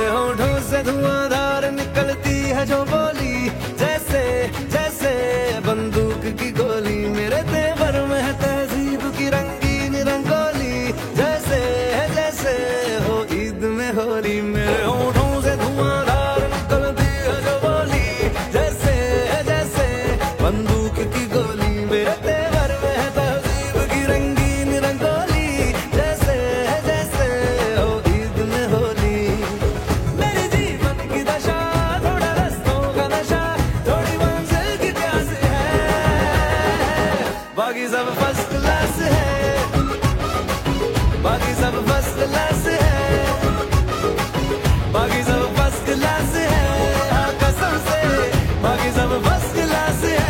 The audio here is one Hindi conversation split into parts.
मेरे होठों से धुआंधार निकलती है जो बोली, जैसे जैसे बंदूक की गोली। मेरे तेवर में है तहजीब की रंगीन रंगोली, जैसे जैसे हो ईद में होली। मेरे होठों से धुआंधार निकलती है जो बोली, जैसे जैसे बंदूक की गोली। मेरे तेवर में है तहजीब की रंगीन रंगोली, जैसे जैसे हो ईद में होली। मेरे जीवन की दशा थोड़ा रस्तों का नशा, थोड़ी मंजिल की प्यास है। बाकी सब फर्स्ट क्लास है, बाकी सब फर्स्ट क्लास है, बाकी सब फर्स्ट क्लास है। हाँ कसम से बाकी सब फर्स्ट क्लास है।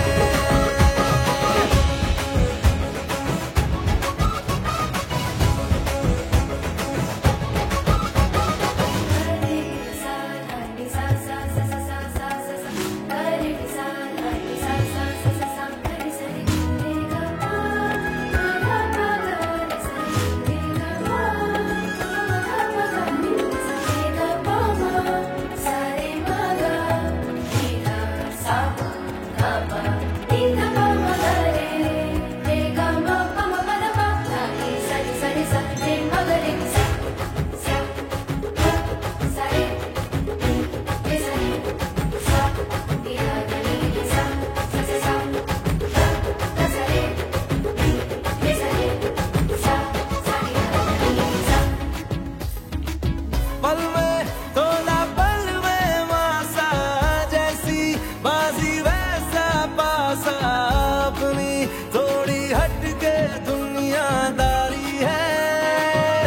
पल में तोला पल में मासा, जैसी बाजी वैसा पासा। अपनी थोड़ी हटके दुनियादारी है,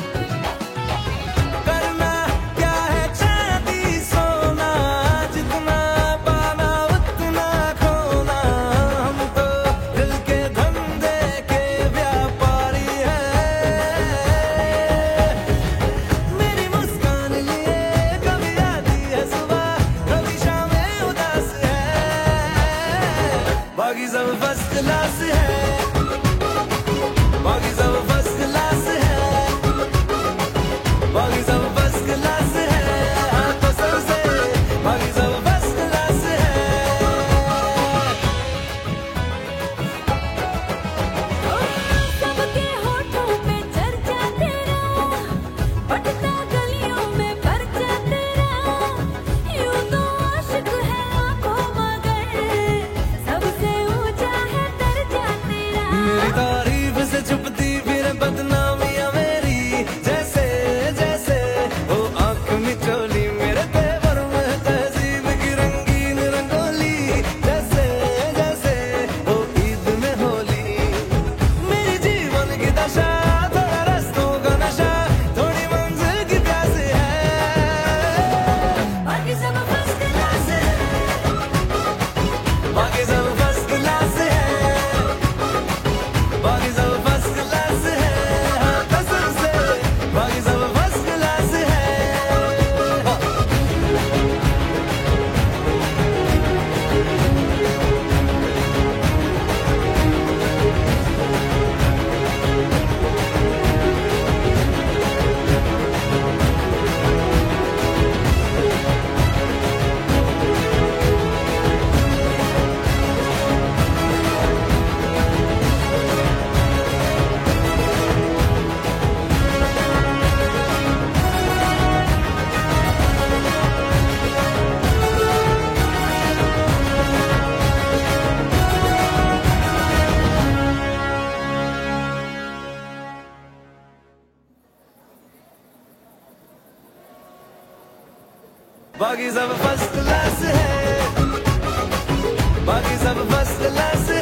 करना क्या है चांदी सोना, जितना पाना उतना खोना। हम तो दिल के धंधे के व्यापारी हैं। मेरी मुस्कान लिए कभी आती है सुबह, कभी शामें उदास है। बाकी सब फर्स्ट क्लास है, बाकी सब फर्स्ट क्लास है, बाकी सब फर्स्ट क्लास है। हाँ कसम से बाकी सब फर्स्ट क्लास है। सबके होठों पे चर्चा तेरा, बटता गलियों में पर्चा तेरा। यूं तो आशिक है आंखों मगर, सबसे ऊंचा है दर्जा तेरा। मेरी तारीफ से छुपती फिर बदनामियां मेरी, जैसे जैसे हो आंख मिचोली। मेरे तेवर में तहजीब की रंगीन रंगोली, जैसे जैसे हो ईद में होली। मेरी जीवन की दशा थोड़ा रस्तों का नशा, थोड़ी मंजिल की प्यास है। बाकी सब फर्स्ट क्लास है, बाकी सब फर्स्ट क्लास है, बाकी सब फर्स्ट क्लास है। हाँ कसम से बाकी सब फर्स्ट क्लास है। बाकी सब फर्स्ट क्लास है, बाकी सब फर्स्ट क्लास है।